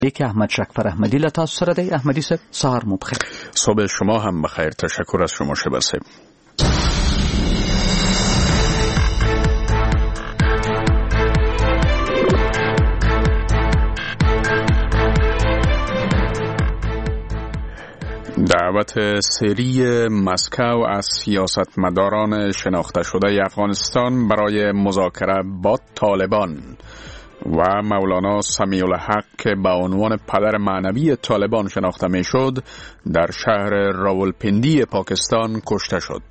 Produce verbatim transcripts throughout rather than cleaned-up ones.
یکی احمد شکفر احمدی لتا سره دی. احمدی صاحب سهار مو بخیر. صبح شما هم بخیر. تشکر از شما شبه صاحب. دعوت سری مسکو از سیاستمداران شناخته شده افغانستان برای مذاکره با طالبان و مولانا سمیع الحق که به عنوان پدر معنوی طالبان شناخته می شد در شهر راولپندی پاکستان کشته شد.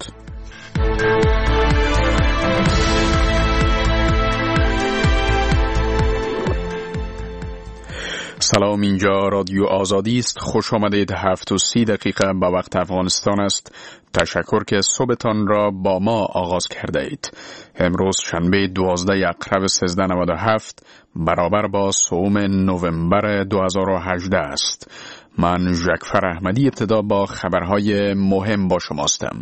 سلام، اینجا رادیو آزادی است. خوش آمدید. هفت و سی دقیقه به وقت افغانستان است. تشکر که صبحتان را با ما آغاز کرده اید. امروز شنبه دوازده اکرب سیزده نود و هفت برابر با سوم نوامبر دو هزار و هجده است. من ژکفر احمدی ابتدا با خبرهای مهم با شماستم.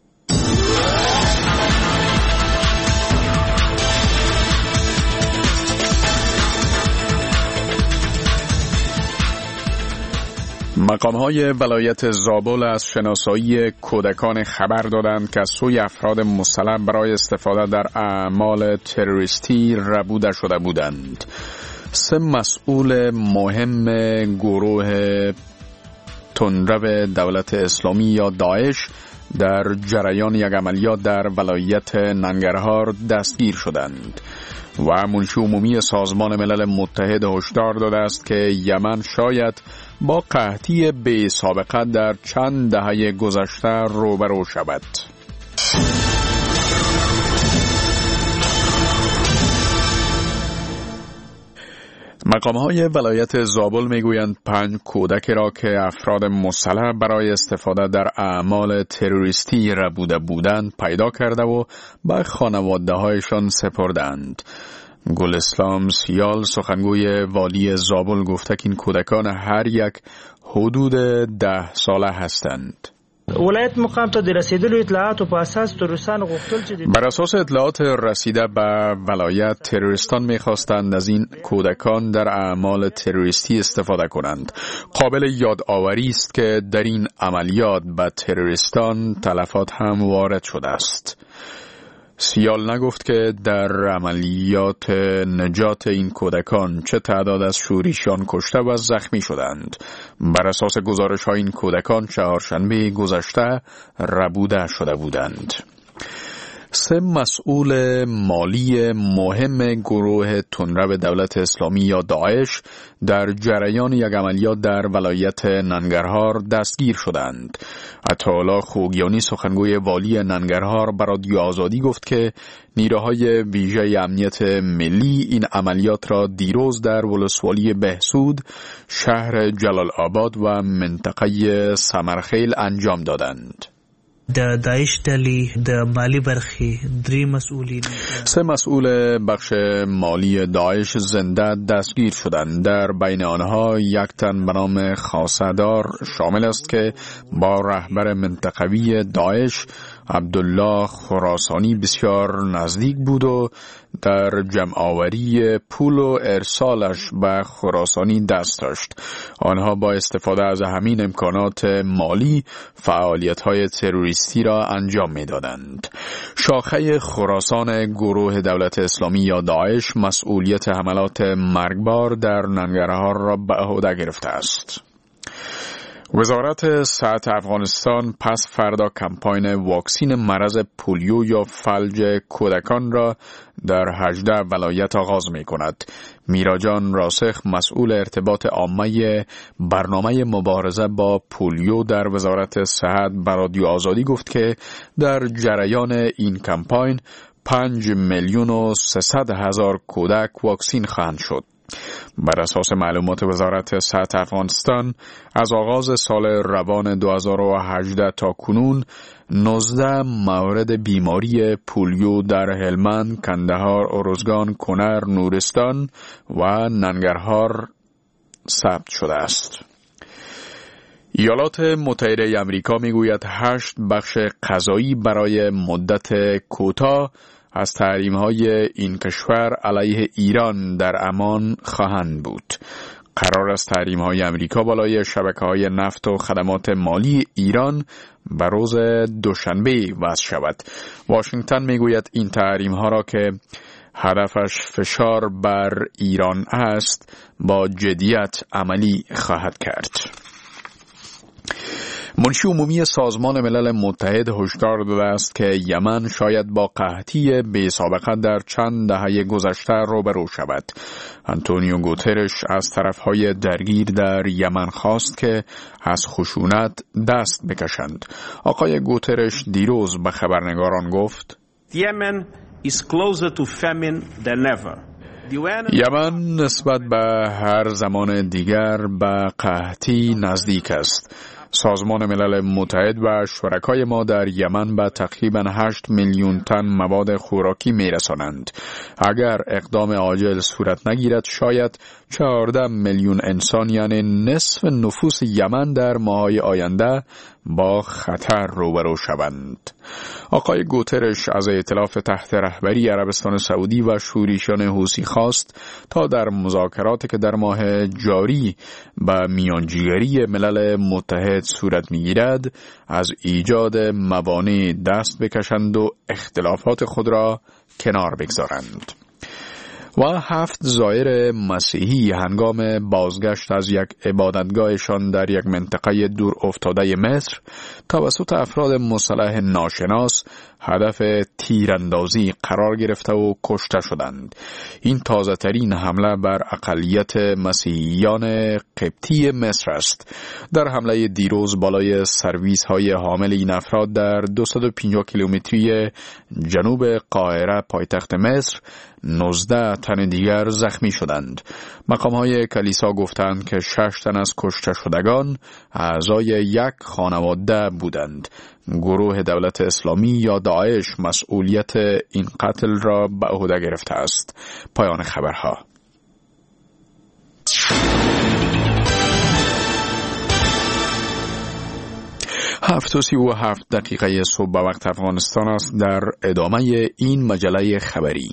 مقام‌های ولایت زابل از شناسایی کودکان خبر دادند که از سوی افراد مسلح برای استفاده در اعمال تروریستی ربوده شده بودند. سه مسئول مهم گروه تندرو دولت اسلامی یا داعش در جریان یک عملیات در ولایت ننگرهار دستگیر شدند و منشی عمومی سازمان ملل متحد هشدار داده است که یمن شاید با قحطی بی سابقه در چند دهه گذشته روبرو شود. مقام‌های ولایت زابل میگویند پنج کودک را که افراد مسلح برای استفاده در اعمال تروریستی ربوده بودند پیدا کرده و به خانواده‌هایشان سپردند. گل اسلام سیال سخنگوی والی زابل گفته که این کودکان هر یک حدود ده ساله هستند. ولایت مقام ته د رسیدلو اطلاعاتو په اساس تروریستان غوښتل چې بر اساس اطلاعات رسیده به ولایت تروریستان می‌خواستند از این کودکان در اعمال تروریستی استفاده کنند. قابل یادآوری است که در این عملیات به تروریستان تلفات هم وارد شده است. سیال نگفت که در عملیات نجات این کودکان چه تعداد از شوریشان کشته و زخمی شدند. بر اساس گزارش های این کودکان چهارشنبه گذشته ربوده شده بودند. سه مسئول مالی مهم گروه تندرو دولت اسلامی یا داعش در جریان یک عملیات در ولایت ننگرهار دستگیر شدند. عطاالله خوگیانی سخنگوی والی ننگرهار به رادیو آزادی گفت که نیروهای ویژه امنیت ملی این عملیات را دیروز در ولسوالی بهسود، شهر جلال آباد و منطقه سمرخیل انجام دادند. د داعش ډلې د مالی برخې درې مسئولین سه مسئول بخش مالی داعش زنده دستگیر شدند. در بین آنها یک تن به نام خاصدار شامل است که با رهبر منطقوی داعش عبدالله خراسانی بسیار نزدیک بود و در جمع‌آوری پول و ارسالش به خراسانی دست داشت. آنها با استفاده از همین امکانات مالی فعالیت‌های تروریستی را انجام می‌دادند. شاخه خراسان گروه دولت اسلامی یا داعش مسئولیت حملات مرگبار در ننگرهار را به عهده گرفته است. وزارت صحت افغانستان پس فردا کمپاین واکسین مرض پولیو یا فلج کودکان را در هجده ولایت آغاز می کند. میراجان راسخ مسئول ارتباط عامه برنامه مبارزه با پولیو در وزارت صحت به رادیو آزادی گفت که در جریان این کمپاین پنج میلیون و سیصد هزار کودک واکسین خواهند شد. بر اساس معلومات وزارت صحت افغانستان از آغاز سال روان دو هزار و هجده تا کنون نوزده مورد بیماری پولیو در هلمند، کندهار، ارزگان، کنر، نورستان و ننگرهار ثبت شده است. ایالات متحده آمریکا میگوید هشت بخش غذایی برای مدت کوتاه از تحریم‌های این کشور علیه ایران در امان خواهند بود. قرار است تحریم‌های امریکا بالای شبکه‌های نفت و خدمات مالی ایران به روز دوشنبه وضع شود. واشنگتن میگوید این تحریم‌ها را که هدفش فشار بر ایران است با جدیت عملی خواهد کرد. منشی عمومی سازمان ملل متحد هشدار داده است که یمن شاید با قحطی بی‌سابقه در چند دهه گذشته روبرو شود. آنتونیو گوترش از طرفهای درگیر در یمن خواست که از خشونت دست بکشند. آقای گوترش دیروز به خبرنگاران گفت: Yemen is closer to famine than ever. یمن نسبت به هر زمان دیگر به قحطی نزدیک است. سازمان ملل متحد و شرکای ما در یمن به تقریباً هشت میلیون تن مواد خوراکی میرسانند. اگر اقدام عاجل صورت نگیرد شاید چهارده میلیون انسان یعنی نصف نفوس یمن در ماه‌های آینده با خطر روبرو شوند. آقای گوترش از ائتلاف تحت رهبری عربستان سعودی و شورشیان حوثی خواست تا در مذاکراتی که در ماه جاری به میانجیگری ملل متحد صورت میگیرد از ایجاد موانع دست بکشند و اختلافات خود را کنار بگذارند. و هفت زائر مسیحی هنگام بازگشت از یک عبادتگاهشان در یک منطقه دور افتاده مصر توسط افراد مسلح ناشناس هدف تیراندازی قرار گرفته و کشته شدند. این تازه ترین حمله بر اقلیت مسیحیان قبطی مصر است. در حمله دیروز بالای سرویس های حامل این افراد در دویست و پنجاه کیلومتری جنوب قاهره پایتخت مصر نوزده تن دیگر زخمی شدند. مقام های کلیسا گفتند که شش تن از کشته شدگان اعضای یک خانواده بودند. گروه دولت اسلامی یا داعش مسئولیت این قتل را به عهده گرفته است. پایان خبرها. هفت و سی و هفت دقیقه صبح به وقت افغانستان است. در ادامه این مجله خبری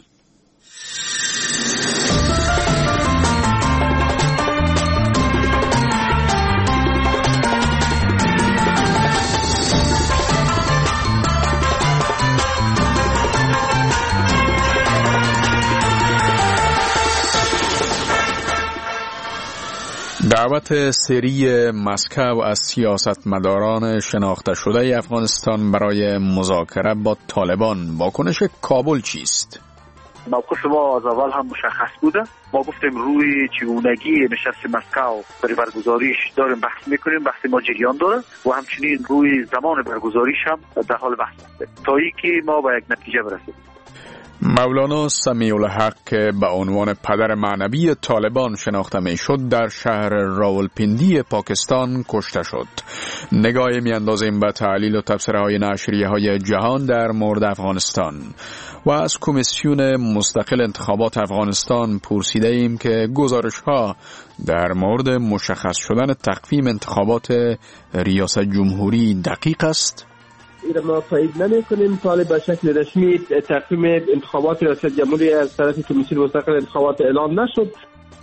دعوت سری مسکو از سیاستمداران شناخته شده افغانستان برای مذاکره با طالبان. واکنش کابل چیست؟ موقف ما از اول هم مشخص بوده. ما گفتیم روی چگونگی نشست مسکو برای برگزاریش داریم بحث میکنیم. بحث ما جریان داره و همچنین روی زمان برگزاریش هم در حال بحث هستیم تا اینکه ما به یک نتیجه برسیم. مولانا سمیع الحق که به عنوان پدر معنوی طالبان شناخته می شد در شهر راولپیندی پاکستان کشته شد. نگاهی می اندازیم به تحلیل و تبصره های نشریه های جهان در مورد افغانستان و از کمیسیون مستقل انتخابات افغانستان پرسیده ایم که گزارش ها در مورد مشخص شدن تقویم انتخابات ریاست جمهوری دقیق است؟ این ما تایید نمی کنیم. طالب به شکل رسمی تقویم انتخابات ریاست جمهوری از طرف کمیسیون مستقل انتخابات اعلان نشد.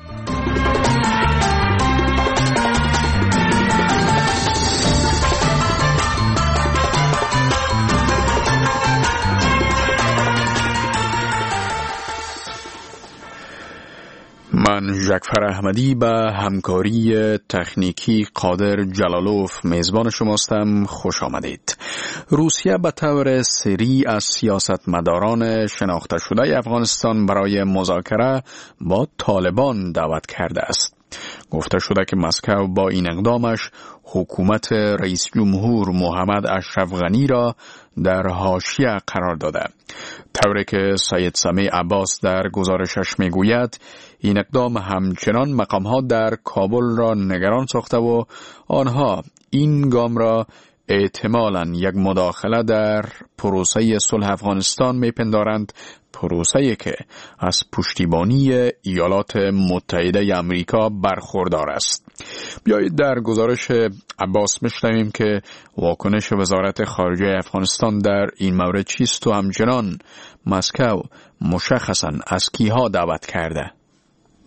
من ژکفر احمدی به همکاری تکنیکی قادر جلالوف میزبان شماستم. خوش آمدید. روسیه به طور سری از سیاستمداران شناخته شده افغانستان برای مذاکره با طالبان دعوت کرده است. گفته شده که مسکو با این اقدامش حکومت رئیس جمهور محمد اشرف غنی را در حاشیه قرار داده. طوری که سید سمیع عباس در گزارشش میگوید این اقدام همچنان مقام‌ها در کابل را نگران ساخته و آنها این گام را احتمالاً یک مداخله در پروسه صلح افغانستان میپندارند، پروسه‌ای که از پشتیبانی ایالات متحده آمریکا برخوردار است. بیایید در گزارش عباس بشنویم که واکنش وزارت خارجه افغانستان در این مورد چیست و همچنان مسکو مشخصاً از کیها دعوت کرده.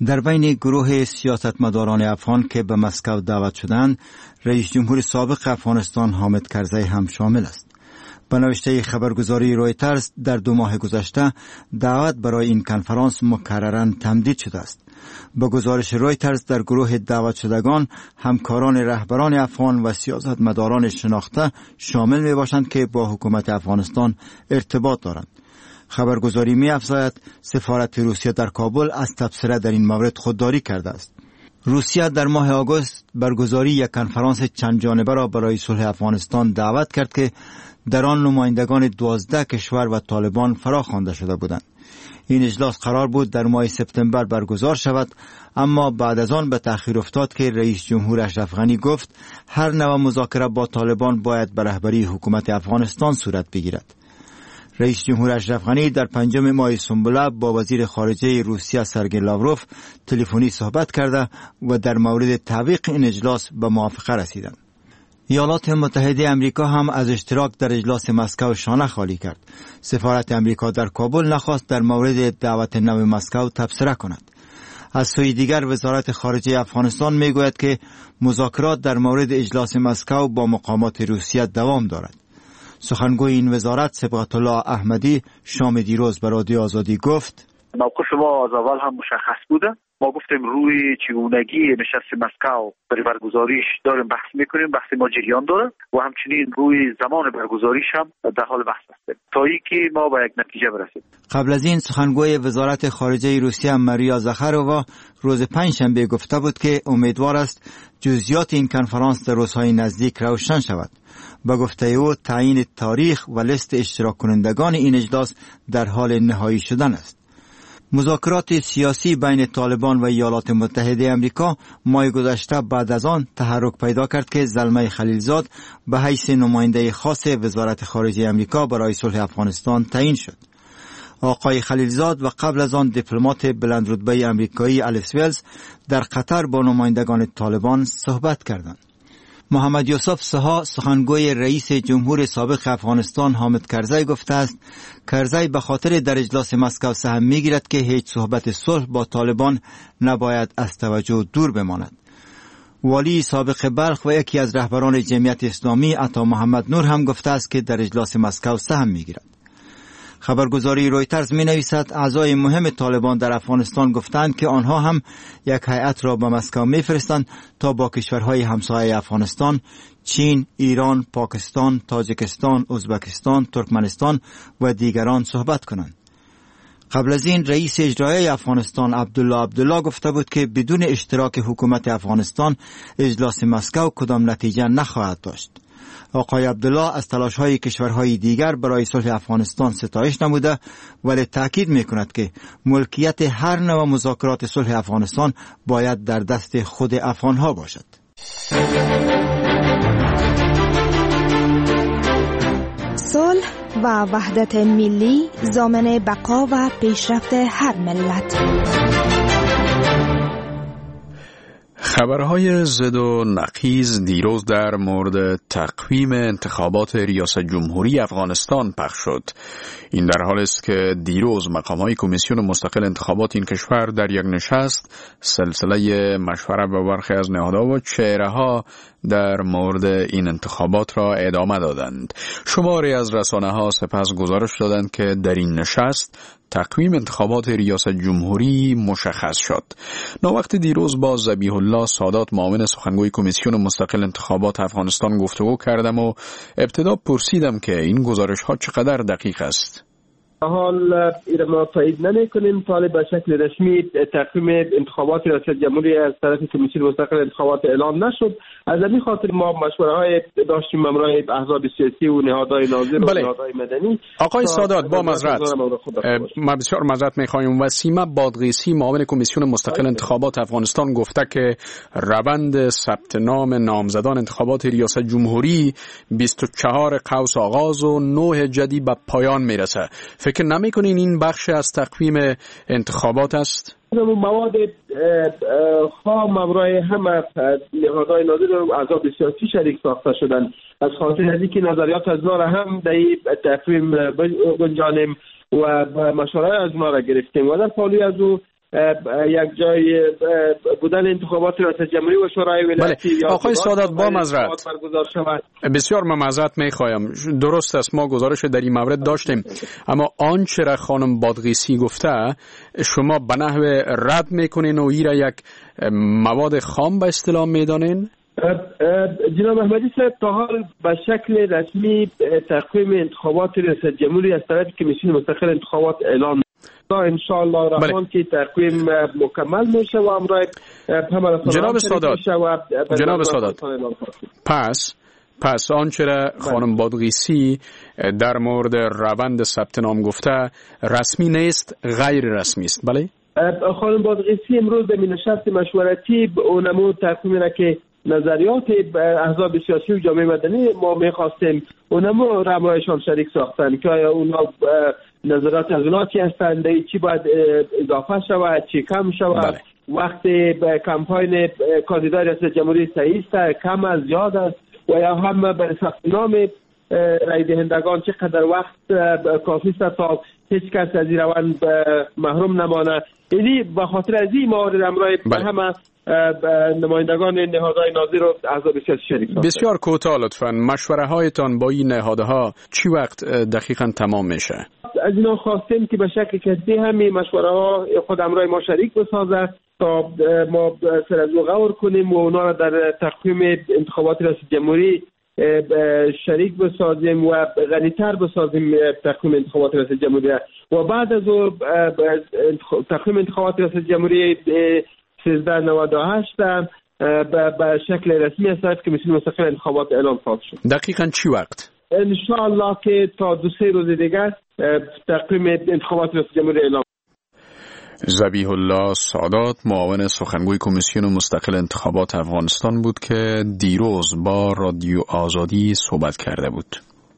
در بین گروه سیاستمداران افغان که به مسکو دعوت شدند، رئیس جمهور سابق افغانستان حامد کرزی هم شامل است. به نوشته خبرگزاری رویترز در دو ماه گذشته دعوت برای این کنفرانس مکرراً تمدید شده است. به گزارش رویترز در گروه دعوت شدگان همکاران رهبران افغان و سیاستمداران شناخته شامل می باشند که با حکومت افغانستان ارتباط دارند. خبرگزاری می افزاید سفارت روسیه در کابل از تبصره در این مورد خودداری کرده است. روسیه در ماه آگوست برگزاری یک کنفرانس چند جانبه را برای صلح افغانستان دعوت کرد که در آن نمایندگان دوازده کشور و طالبان فرا خوانده شده بودند. این اجلاس قرار بود در ماه سپتامبر برگزار شود، اما بعد از آن به تأخیر افتاد که رئیس جمهور اشرف غنی گفت هر نوع مذاکره با طالبان باید به رهبری حکومت افغانستان صورت بگیرد. رئیس جمهور اشرف غنی در پنجم ماه سنبله با وزیر خارجه روسیه سرگئی لاوروف تلفنی صحبت کرده و در مورد تعویق این اجلاس به موافقه رسیدند. ایالات متحده امریکا هم از اشتراک در اجلاس مسکو شانه خالی کرد. سفارت امریکا در کابل نخواست در مورد دعوت نو مسکو تبصره کند. از سوی دیگر وزارت خارجه افغانستان میگوید که مذاکرات در مورد اجلاس مسکو با مقامات روسیه دوام دارد. سخنگوی این وزارت صبغت الله احمدی شام دیروز به رادیو آزادی گفت موقف ما از اول هم مشخص بوده. ما گفتیم روی چگونگی نشست مسکو برای برگزاریش داریم بحث میکنیم، بحث ما جریان داره و همچنین روی زمان برگزاریش هم در حال بحث هستیم تا اینکه ما به یک نتیجه برسیم. قبل از این سخنگوی وزارت خارجه روسیه ماریا زخارova روز پنجشنبه گفته بود که امیدوار است جزئیات این کنفرانس در روزهای نزدیک روشن شود. با گفته او تعیین تاریخ و لیست اشتراک کنندگان این اجلاس در حال نهایی شدن است. مذاکرات سیاسی بین طالبان و ایالات متحده امریکا ماه گذشته بعد از آن تحرک پیدا کرد که زلمه خلیلزاد به حیث نماینده خاص وزارت خارجه امریکا برای صلح افغانستان تعیین شد. آقای خلیلزاد و قبل از آن دیپلمات بلند رتبه امریکایی الیس ویلز در قطر با نمایندگان طالبان صحبت کردند. محمد یوسف سها سخنگوی رئیس جمهور سابق افغانستان حامد کرزی گفته است کرزی به خاطر در اجلاس مسکو سهم میگیرد که هیچ صحبت صلح با طالبان نباید از توجه دور بماند. والی سابق بلخ و یکی از رهبران جمعیت اسلامی عطا محمد نور هم گفته است که در اجلاس مسکو سهم میگیرد. خبرگزاری رویترز می نویسد اعضای مهم طالبان در افغانستان گفتند که آنها هم یک هیئت را به مسکو می فرستند تا با کشورهای همسایه افغانستان چین، ایران، پاکستان، تاجیکستان، ازبکستان، ترکمنستان و دیگران صحبت کنند. قبل از این رئیس اجرایی افغانستان عبدالله عبدالله گفته بود که بدون اشتراک حکومت افغانستان اجلاس مسکو کدام نتیجه نخواهد داشت. آقای عبدالله از تلاش‌های کشورهای دیگر برای صلح افغانستان ستایش نموده ولی تاکید می‌کند که ملکیت هر نوع مذاکرات صلح افغانستان باید در دست خود افغان‌ها باشد. صلح و وحدت ملی ضامن بقا و پیشرفت هر ملت. خبرهای ضد و نقیض دیروز در مورد تقویم انتخابات ریاست جمهوری افغانستان پخش شد. این در حالی است که دیروز مقام‌های کمیسیون مستقل انتخابات این کشور در یک نشست سلسله مشوره با برخی از نهادها و چهره‌ها در مورد این انتخابات را ادامه دادند. شماری از رسانه‌ها سپس گزارش دادند که در این نشست تقویم انتخابات ریاست جمهوری مشخص شد. ناوقت دیروز با ذبیح الله سادات معاون سخنگوی کمیسیون مستقل انتخابات افغانستان گفتگو کردم و ابتدا پرسیدم که این گزارش ها چقدر دقیق است. حال ایره ما تایید نمی کنیم تا به شکل رسمی تقویم انتخابات ریاست جمهوری از طرف کمیسیون مستقل انتخابات اعلام نشد. از همین خاطر ما مشوره های داشتیم امرای احزاب سیاسی و نهادهای ناظر و بله. نهادهای مدنی. آقای سادات با معذرت ما بسیار معذرت می‌خوایم. وسیمه بادغیسی معاون کمیسیون مستقل انتخابات افغانستان گفته که روند ثبت نام نامزدان انتخابات ریاست جمهوری بیست و چهار قوس آغاز و نه جدی به پایان میرسه. فکر نمی‌کنین این بخش از تقویم انتخابات است؟ مواد خام امرای همه نهادهای ناظر و احزاب سیاسی شریک ساخته شدن. از خاطر از اینکه نظریات از نار هم در تقویم گنجانیم و مشورت از ما را گرفتیم و در پالی از او یک جای بودن انتخابات ریاست جمهوری و شورای ولایتی یا آقای سادات با معذرت برگزار شود. بسیار معذرت میخوایم، درست است ما گزارش در این مورد داشتیم، اما آنچه را خانم بادغیسی گفته شما به نحو رد میکنین و این را یک مواد خام به اصطلاح میدانین؟ جناب احمدی صاحب تا حال به شکل رسمی تقویم انتخابات ریاست جمهوری از طرف کمیسیون مستقل انتخابات اعلان ان شاء الله رحمان که تقویم مکمل میشه و امرای جناب سادات جناب سادات پس پس آنچه را خانم بادغیسی در مورد روند ثبت نام گفته رسمی نیست، غیر رسمی است. بله خانم بادغیسی امروز در نشست مشورتی اونمو تقویمی را که نظریات احزاب سیاسی و جامعه مدنی ما میخواستیم اونمو را امرایشان شریک ساختن که آیا اونا نظرات از اونا چی هستند، چی باید اضافه شود، چی کم شود، وقتی به کمپاین کاندیدای ریاست جمهوری صحیح است، کم از زیاد است و یا هم به ثبت نام رای دهندگان چقدر وقت کافی است تا هیچ کس از این روند محروم نمانه. یعنی به خاطر از این موارد امرای به همه نمایندگان نهادهای ناظر و احزاب سیاسی شریک ساختند. بسیار کوتاه لطفاً مشوره هایتان با این نهادها چی وقت دقیقاً تمام میشه؟ از اینا خواستیم که به شکل کسی همین مشوره ها خود امرای ما شریک بسازه تا ما سر از غور کنیم و اونا را در تقویم انتخابات ریاست جمهوری شریک بسازیم و غنی‌تر بسازیم تقویم انتخابات ریاست جمهوری و بعد از او تقویم انتخابات ریاست جمهوری سیزده نود و هشت به شکل رسمی از طرف کمیسیون مستقل انتخابات اعلام خواهد شد. دقیقاً چی وقت؟ ان شاء الله که تا دو سه روز دیگه تقویم انتخابات ریاست جمهوری اعلام. ذبیح الله سادات معاون سخنگوی کمیسیون مستقل انتخابات افغانستان بود که دیروز با رادیو آزادی صحبت کرده بود.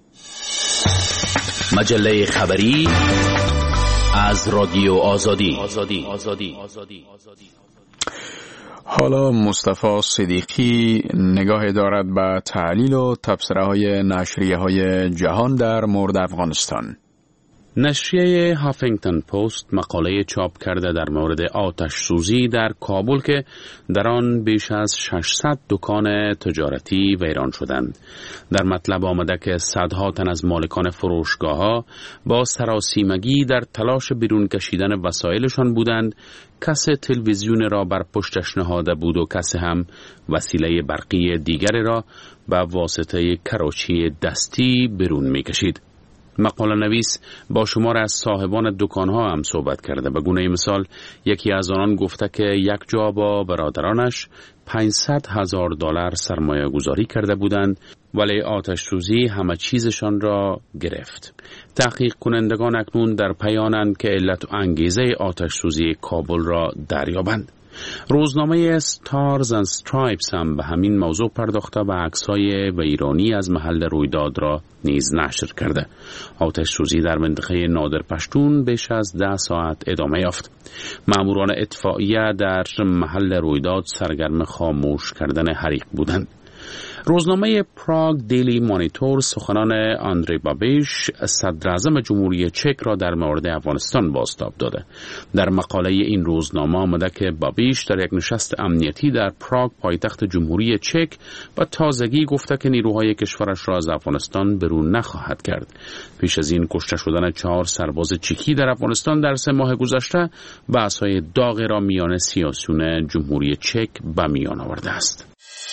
مجله خبری از رادیو آزادی. آزادی. آزادی. آزادی. آزادی. حالا مصطفی صدیقی نگاه دارد به تحلیل و تبصره های نشریه های جهان در مورد افغانستان. نشریه هافینگتن پست مقاله چاپ کرده در مورد آتش سوزی در کابل که در آن بیش از ششصد دکان تجارتی ویران شدند. در مطلب آمده که صدها تن از مالکان فروشگاه‌ها با سراسیمگی در تلاش بیرون کشیدن وسایلشان بودند. کس تلویزیون را بر پشتش نهاده بود و کس هم وسیله برقی دیگری را به واسطه کراچی دستی بیرون می‌کشید. مقاله نویس با شمار از صاحبان دکانها هم صحبت کرده. به گونه مثال یکی از آنان گفته که یک جا با برادرانش پانصد هزار دلار سرمایه گذاری کرده بودند ولی آتش سوزی همه چیزشان را گرفت. تحقیق کنندگان اکنون در پیانند که علت و انگیزه آتش سوزی کابل را دریابند. روزنامه ستارز اند استرایپس هم به همین موضوع پرداخته و عکس‌های ویرانی از محل رویداد را نیز نشر کرده. آتش سوزی در منطقه نادر پشتون بیش از ده ساعت ادامه یافت. ماموران اطفائیه در محل رویداد سرگرم خاموش کردن حریق بودند. روزنامه پراگ دیلی مانیتور سخنان آندری بابیش صدر اعظم جمهوری چک را در مورد افغانستان بازتاب داده. در مقاله این روزنامه آمده که بابیش در یک نشست امنیتی در پراگ پایتخت جمهوری چک با تازگی گفته که نیروهای کشورش را از افغانستان برون نخواهد کرد. پیش از این کشته شدن چهار سرباز چکی در افغانستان در سه ماه گذشته بحث‌های داغی را میان سیاسیون جمهوری چک به میان آورده است.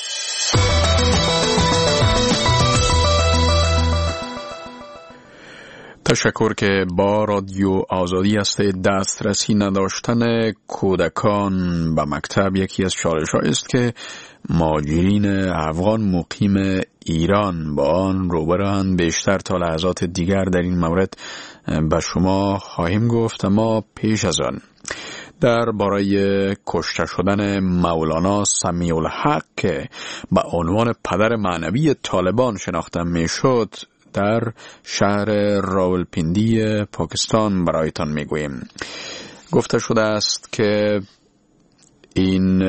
تشکر که با رادیو آزادی است. دسترسی نداشتن کودکان به مکتب یکی از چالش‌ها است که مهاجرین افغان مقیم ایران با آن روبروند. بیشتر تا لحظات دیگر در این مورد به شما خواهیم گفت، اما پیش از آن در برای کشته شدن مولانا سمیع الحق که به عنوان پدر معنوی طالبان شناخته میشد در شهر راولپیندی پاکستان برایتان میگوییم. گفته شده است که این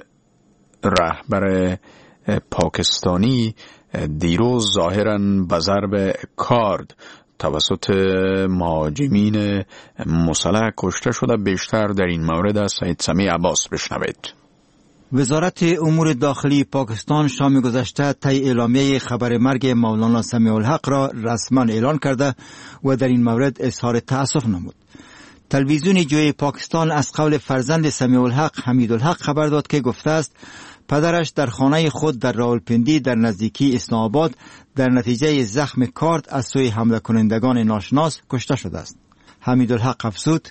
رهبر پاکستانی دیروز ظاهراً به ضرب کارد توسط مهاجمین مسلح کشته شده. بیشتر در این مورد از سید سمیع عباس بشنوید. وزارت امور داخلی پاکستان شام گذشته طی اعلامیه خبر مرگ مولانا سمیع الحق را رسما اعلان کرده و در این مورد اظهار تأسف نمود. تلویزیون جوی پاکستان از قول فرزند سمیع الحق حمید الحق خبر داد که گفته است پدرش در خانه خود در راولپندی در نزدیکی اسلام آباد در نتیجه زخم کارد از سوی حمله کنندگان ناشناس کشته شده است. حمید الحق افزود: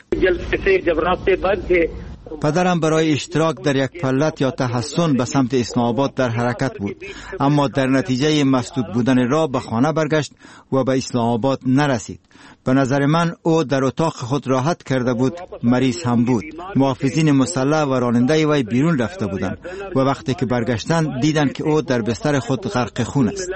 پدرم برای اشتراک در یک پلت یا تحسن به سمت اسلام آباد در حرکت بود، اما در نتیجه مسدود بودن راه به خانه برگشت و به اسلام آباد نرسید. به نظر من او در اتاق خود راحت کرده بود، مریض هم بود. محافظین مسلح و راننده وی بیرون رفته بودند و وقتی که برگشتند دیدند که او در بستر خود غرق خون است.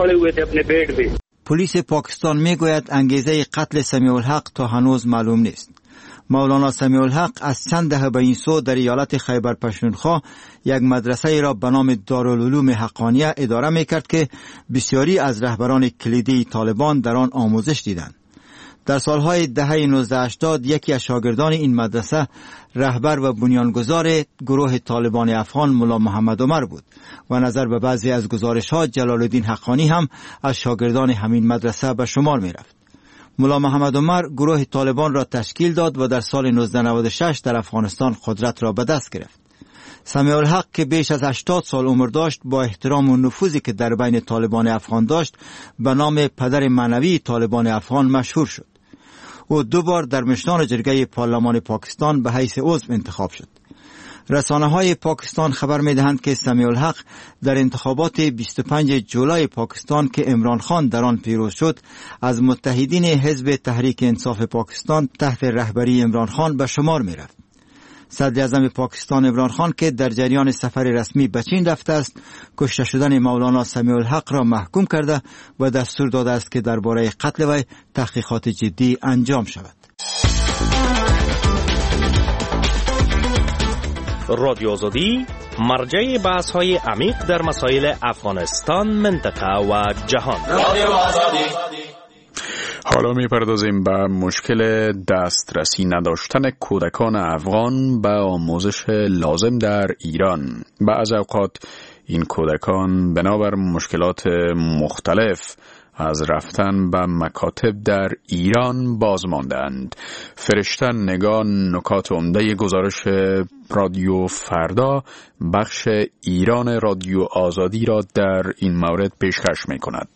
پلیس پاکستان میگوید انگیزه قتل سمیع الحق تا هنوز معلوم نیست. مولانا سمیع الحق از چند دهه به این سو در ایالت خیبر پختونخوا یک مدرسه را به نام دارالعلوم حقانیه اداره میکرد که بسیاری از رهبران کلیدی طالبان در آن آموزش دیدند. در سالهای دهه نوزده هشتاد یکی از شاگردان این مدرسه رهبر و بنیانگذار گروه طالبان افغان ملا محمد عمر بود و نظر به بعضی از گزارش‌ها جلال الدین حقانی هم از شاگردان همین مدرسه به شمار می‌رفت. ملا محمد عمر گروه طالبان را تشکیل داد و در سال نوزده نود و شش در افغانستان قدرت را به دست گرفت. سمیع الحق که بیش از هشتاد سال عمر داشت با احترام و نفوذی که در بین طالبان افغان داشت به نام پدر معنوی طالبان افغان مشهور شد. او دو بار در مشران جرگه پارلمان پاکستان به حیث عضو انتخاب شد. رسانه های پاکستان خبر می دهند که سمیع الحق در انتخابات بیست و پنجم جولای پاکستان که عمران خان در آن پیروز شد از متحدین حزب تحریک انصاف پاکستان تحت رهبری عمران خان به شمار می رفت. صدر اعظم پاکستان عمران خان که در جریان سفر رسمی به چین رفته است کشته شدن مولانا سمیع الحق را محکوم کرده و دستور داده است که درباره قتل وی تحقیقات جدی انجام شود. رادیو آزادی مرجع بحث های عمیق در مسائل افغانستان، منطقه و جهان. رادیو آزادی. حالا میپردازیم به مشکل دسترسی نداشتن کودکان افغان به آموزش لازم در ایران. بعض اوقات این کودکان بنابر مشکلات مختلف از رفتن به مکاتب در ایران باز ماندند. فرشته نگاه نکات عمده گزارش رادیو فردا بخش ایران رادیو آزادی را در این مورد پیشکش می کند.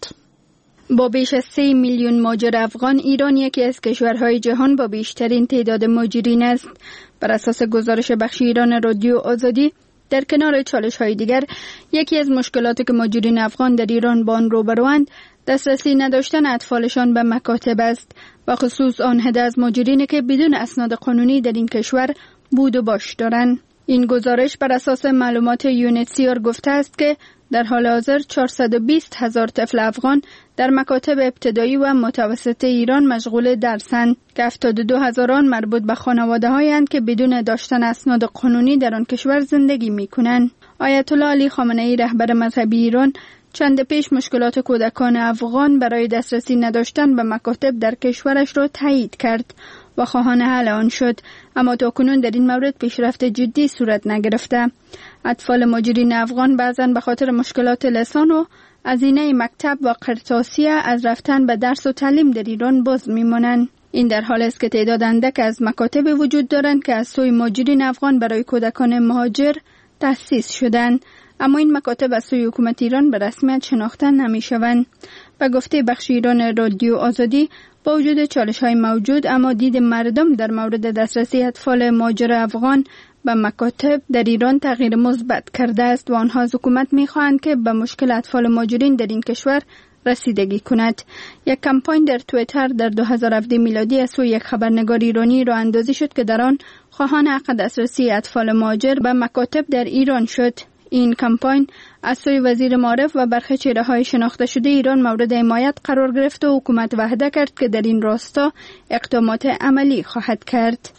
با بیش از سه میلیون مهاجر افغان، ایران یکی از کشورهای جهان با بیشترین تعداد مهاجرین است. بر اساس گزارش بخش ایران رادیو آزادی، در کنار چالش‌های دیگر، یکی از مشکلاتی که مهاجرین افغان در ایران با آن روبروند، دسترسی نداشتن اطفالشان به مکاتب است و خصوص آن عده از مهاجرینی که بدون اسناد قانونی در این کشور بود و باش دارند. این گزارش بر اساس معلومات یونیسیار گفته است که در حال حاضر چهارصد و بیست هزار طفل افغان در مکاتب ابتدایی و متوسط ایران مشغول درسند که هفتاد و دو هزار آن مربوط به خانواده‌هایی اند که بدون داشتن اسناد قانونی در آن کشور زندگی می‌کنند. آیت الله علی خامنه‌ای رهبر مذهبی ایران چند پیش مشکلات کودکان افغان برای دسترسی نداشتن به مکاتب در کشورش را تایید کرد و خواهان حل آن شد، اما تاکنون در این مورد پیشرفت جدی صورت نگرفته. اطفال مهاجرین افغان بعضاً به خاطر مشکلات لسان و هزینه مکتب و قرطاسیه از رفتن به درس و تعلیم در ایران باز میمانند. این در حالی است که تعداد اندک از مکاتب وجود دارند که از سوی مهاجرین افغان برای کودکان مهاجر تأسیس شدند، اما این مکاتب از سوی حکومت ایران به رسمیت شناخته نمیشوند. به گفته بخش ایران رادیو آزادی، با وجود چالش‌های موجود، اما دید مردم در مورد دسترسی اطفال مهاجر افغان به مکاتب در ایران تغییر مثبت کرده است و آنها از حکومت می‌خواهند که به مشکل اطفال مهاجرین در این کشور رسیدگی کند. یک کمپاین در توییتر در دو هزار و هفده میلادی از سوی یک خبرنگار ایرانی راه اندازی شد که در آن خواهان حق دسترسی اطفال مهاجر به مکاتب در ایران شد. این کمپاین از سوی وزیر معارف و برخی چهره‌های شناخته شده ایران مورد حمایت قرار گرفت و حکومت وعده کرد که در این راستا اقدامات عملی خواهد کرد.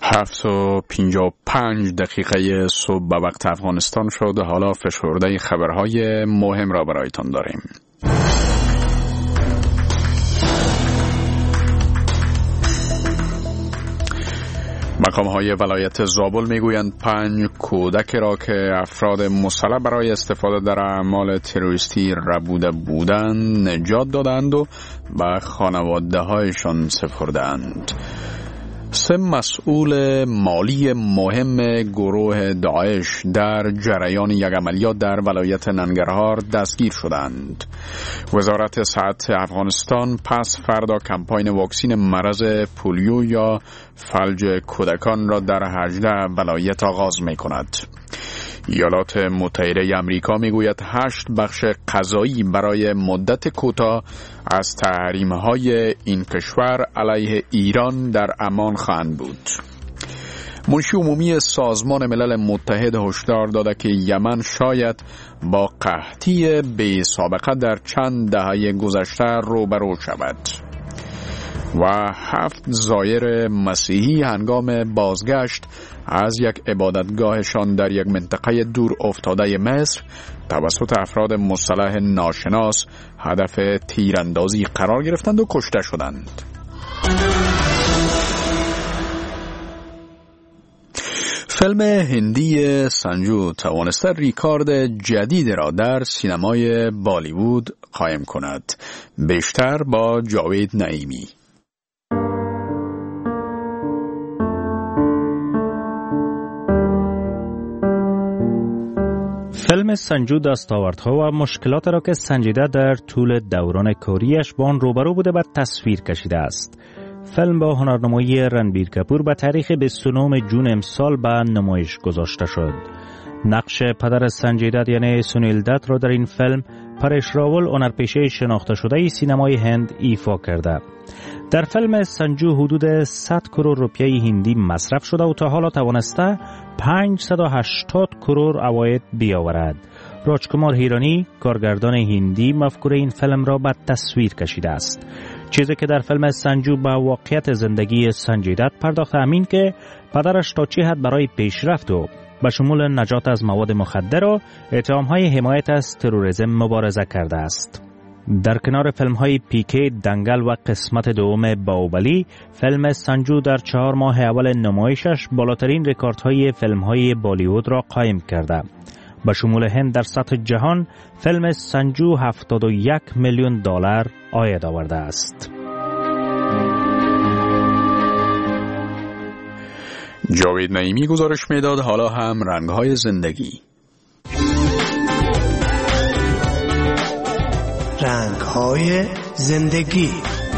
هفت و پنجاه و پنج دقیقه صبح به وقت افغانستان شد. حالا فشرده خبرهای مهم را برایتان داریم. مقام‌های ولایت زابل میگویند پنج کودک را که افراد مسلح برای استفاده در اعمال تروریستی ربوده بودند نجات دادند و به خانواده‌هایشان سپردند. سه مسئول مالی مهم گروه داعش در جریان یک عملیات در ولایت ننگرهار دستگیر شدند. وزارت صحت افغانستان پس فردا کمپاین واکسین مرض پولیو یا فلج کودکان را در هجده ولایت آغاز می کند. ایالات متحده آمریکا میگوید هشت بخش غذایی برای مدت کوتاه از تحریم‌های این کشور علیه ایران در امان خواهند بود. منشی عمومی سازمان ملل متحد هشدار داده که یمن شاید با قحطی بی سابقه در چند دهه گذشته روبرو شود. و هفت زایر مسیحی هنگام بازگشت از یک عبادتگاهشان در یک منطقه دور افتاده مصر توسط افراد مسلح ناشناس هدف تیراندازی قرار گرفتند و کشته شدند. فیلم هندی سنجو توانسته ریکارد جدید را در سینمای بالیوود قائم کند. بیشتر با جاوید نعیمی. فیلم سنجو دستاوردها و مشکلات را که سنجیده در طول دوران کاریش با آن روبرو بوده به تصویر کشیده است. فیلم با هنرنمایی رنبیر کپور به تاریخ بیست و نهم جون امسال به نمایش گذاشته شد. نقش پدر سنجیدت یعنی سونیل دت را در این فیلم پرش راول هنرپیشه شناخته شده سینمای هند ایفا کرده. در فیلم سنجو حدود صد کرور روپیه هندی مصرف شده و تا حالا توانسته پانصد و هشتاد کرور عواید بیاورد. راجکمار هیرانی کارگردان هندی مفکوره این فیلم را به تصویر کشیده است. چیزی که در فیلم سنجو به واقعیت زندگی سنجیدت پرداخت همین که پدرش تا چه حد برای پیشرفت و به شمول نجات از مواد مخدر و اتهام‌های حمایت از تروریسم مبارزه کرده است. در کنار فیلم‌های پیکی، دنگل و قسمت دوم باهوبلی، فیلم سنجو در چهار ماه اول نمایشش بالاترین رکوردهای فیلم‌های بالیوود را قائم کرده. به شمول هند در سطح جهان فیلم سنجو هفتاد و یک میلیون دلار عاید آورده است. جاوید نعیمی گزارش میداد. حالا هم رنگ‌های زندگی. رنگ‌های زندگی.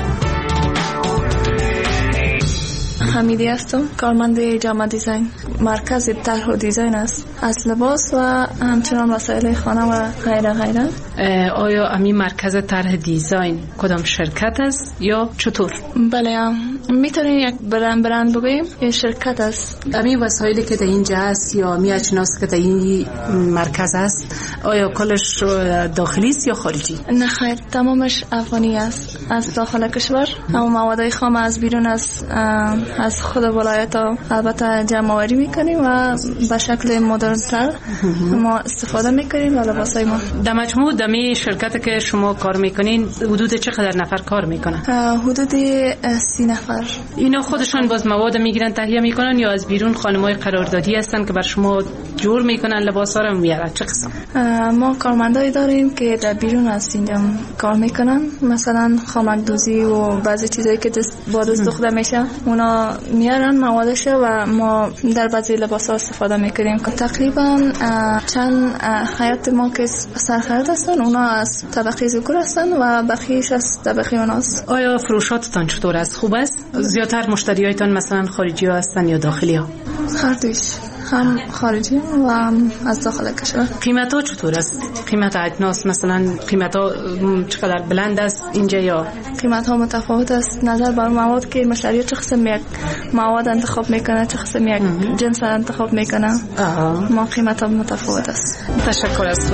حمیدی هستم، کارمند جامعه دیزاین. مرکز طرح و دیزاین است از لباس و همچنان وسایل خانه و غیره غیره. آیا امی مرکز طرح دیزاین کدام شرکت است یا چطور؟ بله، میتونین یک برند برند بگیم این شرکت است. امی وسایلی که در اینجا است یا می اجناس که در این مرکز است آیا کلش داخلی است یا خارجی؟ نه خیر، تمامش افغانی است از داخل کشور. اما مواد خام از بیرون از از خود ولایت ها البته جمع آوری میکنیم و به شکل مدرن تر ما استفاده میکنیم و لباس های ما. در مجموع دمی شرکت که شما کار میکنین حدود چقدر نفر کار میکنن؟ حدود سی نفر. اینا خودشان باز مواد میگیرن تهیه میکنن یا از بیرون خانمای قراردادی هستن که بر شما جور میکنن لباس ها رو میارن؟ چه قسم؟ ما کارمندایی داریم که در بیرون از اینجا کار میکنن، مثلا خامک دوزی و بعضی چیزایی که دست با دست دخته میشه اونا میارن موادش و ما در بعضی لباس ها استفاده میکنیم. تقریبا چند حیات ما که سرخرد هستن اونا از طبقه ذکور هستن و بقیهش از طبقه اوناست. آیا فروشاتتان چطور است؟ خوب است؟ زیادتر مشتریایتان مثلا خارجی ها هستن یا داخلی ها؟ هر دویش، هم خارجی و هم از داخل کشور. قیمت ها چطور است؟ قیمت اجناس مثلا قیمت ها چقدر بلند است اینجا یا؟ قیمت ها متفاوت است نظر بر مواد که مشتری چه قسم یک مواد انتخاب میکنه، چه قسم یک جنس انتخاب میکنه. آه. ما قیمت ها متفاوت است. تشکر است.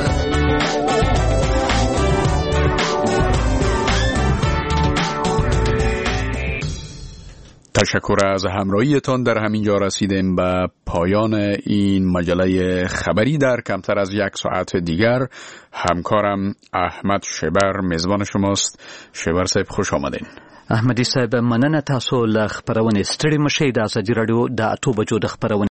تشکر از همراهیتان. در همین جا رسیدیم به پایان این مجله خبری. در کمتر از یک ساعت دیگر همکارم احمد شبر میزبان شماست. شبر صاحب خوش آمدین. احمدی صاحب مننه. تاسو له خبرونه ستړي مشي د ازادي رادیو د اتو بجو د خبرونه